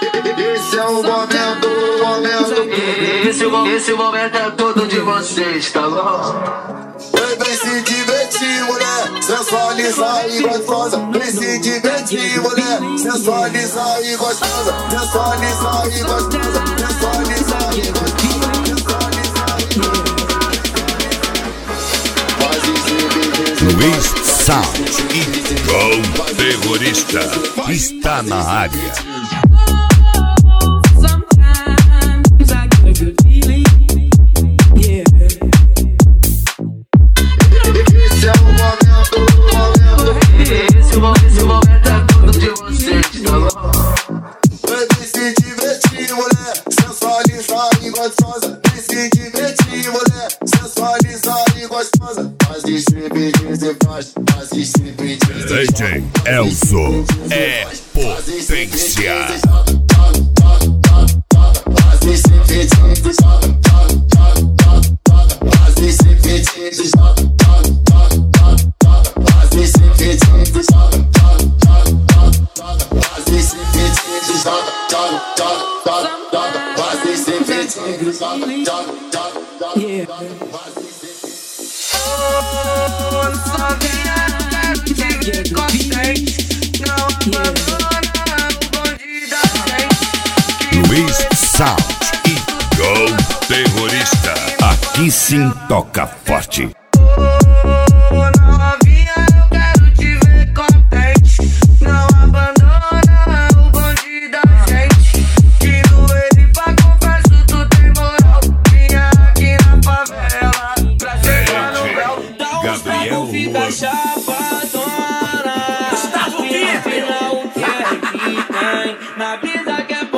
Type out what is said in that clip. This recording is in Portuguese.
Esse é o momento, esse momento é todo de vocês, tá bom? Vem se divertir, mulher, sensualizar e gostosa. Vem se divertir, mulher, sensualizar e gostosa. Sensualizar e gostosa, sensualizar e gostosa. Luiz Sound, o terrorista, está na área. Esse momento é todo de vocês, tá bom? Vem se divertir, mulher, sensualizar e gostosa. Vem se divertir, mulher, sensualizar e gostosa. Faz striptease, faz striptease. DJ Elzo é potência. Luiz Sound, o terrorista. Aqui sim toca forte. Gabriel fica chapadona. Gustavo, o que é que tem? Na brisa que é